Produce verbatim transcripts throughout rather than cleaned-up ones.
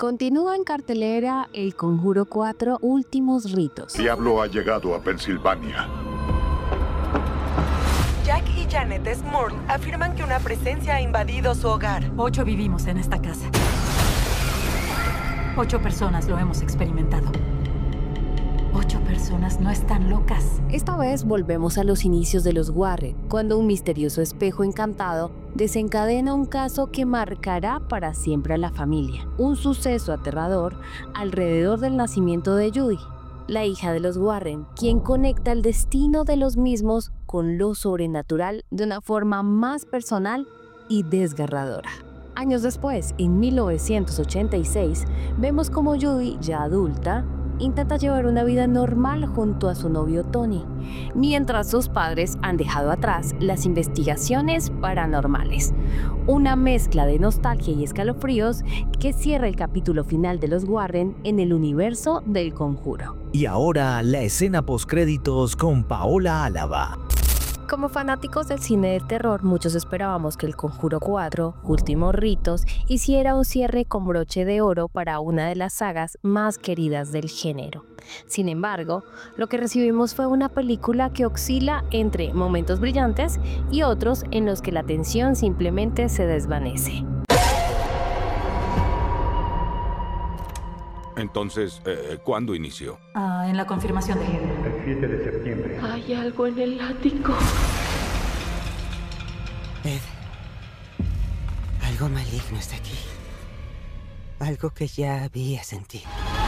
Continúa en cartelera El Conjuro cuatro Últimos Ritos. Diablo ha llegado a Pensilvania. Jack y Janet Smurl afirman que una presencia ha invadido su hogar. Ocho vivimos en esta casa. Ocho personas lo hemos experimentado. Ocho personas no están locas. Esta vez volvemos a los inicios de los Warren, cuando un misterioso espejo encantado desencadena un caso que marcará para siempre a la familia. Un suceso aterrador alrededor del nacimiento de Judy, la hija de los Warren, quien conecta el destino de los mismos con lo sobrenatural de una forma más personal y desgarradora. Años después, en mil novecientos ochenta y seis, vemos como Judy, ya adulta, intenta llevar una vida normal junto a su novio Tony, mientras sus padres han dejado atrás las investigaciones paranormales. Una mezcla de nostalgia y escalofríos que cierra el capítulo final de los Warren en el universo del Conjuro. Y ahora la escena postcréditos con Paola Álava. Como fanáticos del cine de terror, muchos esperábamos que El Conjuro cuatro, Últimos Ritos, hiciera un cierre con broche de oro para una de las sagas más queridas del género. Sin embargo, lo que recibimos fue una película que oscila entre momentos brillantes y otros en los que la tensión simplemente se desvanece. Entonces, eh, ¿cuándo inició? Ah, en la confirmación de Henry. El siete de septiembre. Hay algo en el ático. Ed, algo maligno está aquí. Algo que ya había sentido.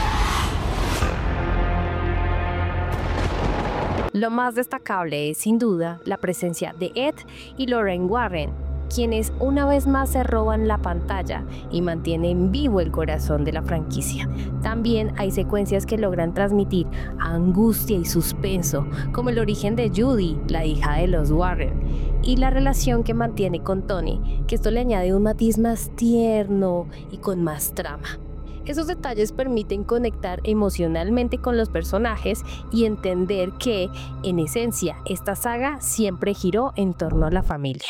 Lo más destacable es, sin duda, la presencia de Ed y Lorraine Warren, quienes una vez más se roban la pantalla y mantienen vivo el corazón de la franquicia. También hay secuencias que logran transmitir angustia y suspenso, como el origen de Judy, la hija de los Warren, y la relación que mantiene con Tony, que esto le añade un matiz más tierno y con más trama. Esos detalles permiten conectar emocionalmente con los personajes y entender que, en esencia, esta saga siempre giró en torno a la familia.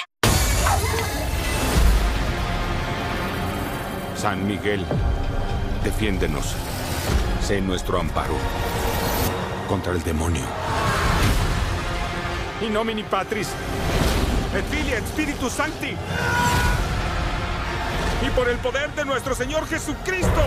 San Miguel, defiéndenos. Sé nuestro amparo contra el demonio. In nomine Patris, et Filii et Spiritus Sancti. Y por el poder de nuestro Señor Jesucristo.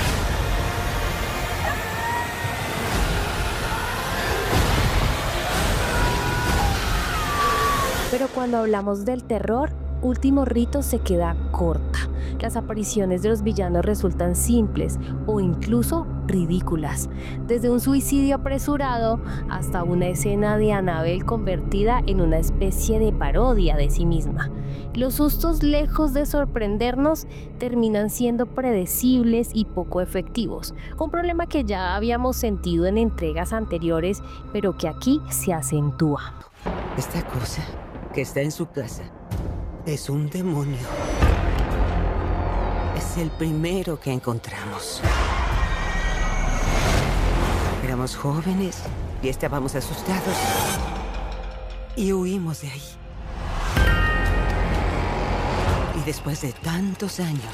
Pero cuando hablamos del terror, Últimos Ritos se queda corta. Las apariciones de los villanos resultan simples o incluso ridículas, desde un suicidio apresurado hasta una escena de Annabelle convertida en una especie de parodia de sí misma. Los sustos, lejos de sorprendernos, terminan siendo predecibles y poco efectivos, un problema que ya habíamos sentido en entregas anteriores, pero que aquí se acentúa. Esta cosa que está en su casa es un demonio. Es el primero que encontramos. Éramos jóvenes y estábamos asustados. Y huimos de ahí. Y después de tantos años,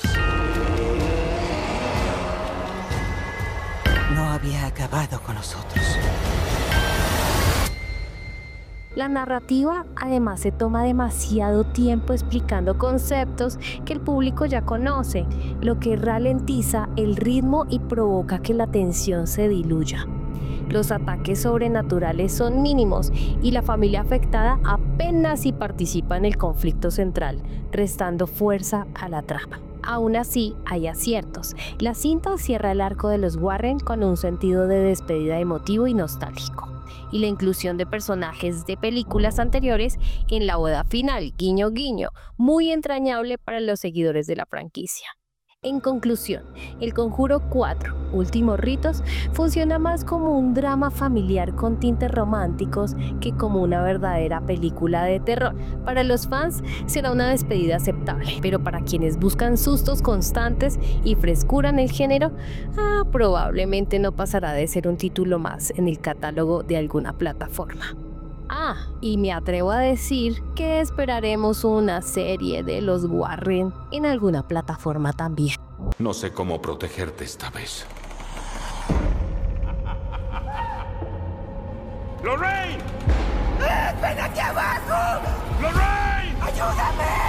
no había acabado con nosotros. La narrativa además se toma demasiado tiempo explicando conceptos que el público ya conoce, lo que ralentiza el ritmo y provoca que la tensión se diluya. Los ataques sobrenaturales son mínimos y la familia afectada apenas si participa en el conflicto central, restando fuerza a la trama. Aún así, hay aciertos. La cinta cierra el arco de los Warren con un sentido de despedida emotivo y nostálgico, y la inclusión de personajes de películas anteriores en la boda final, guiño guiño, muy entrañable para los seguidores de la franquicia. En conclusión, El Conjuro cuatro, Últimos Ritos, funciona más como un drama familiar con tintes románticos que como una verdadera película de terror. Para los fans será una despedida aceptable, pero para quienes buscan sustos constantes y frescura en el género, ah, probablemente no pasará de ser un título más en el catálogo de alguna plataforma. Ah, y me atrevo a decir que esperaremos una serie de los Warren en alguna plataforma también. No sé cómo protegerte esta vez. ¡Lorraine! ¡Ven aquí abajo! ¡Lorraine! ¡Ayúdame!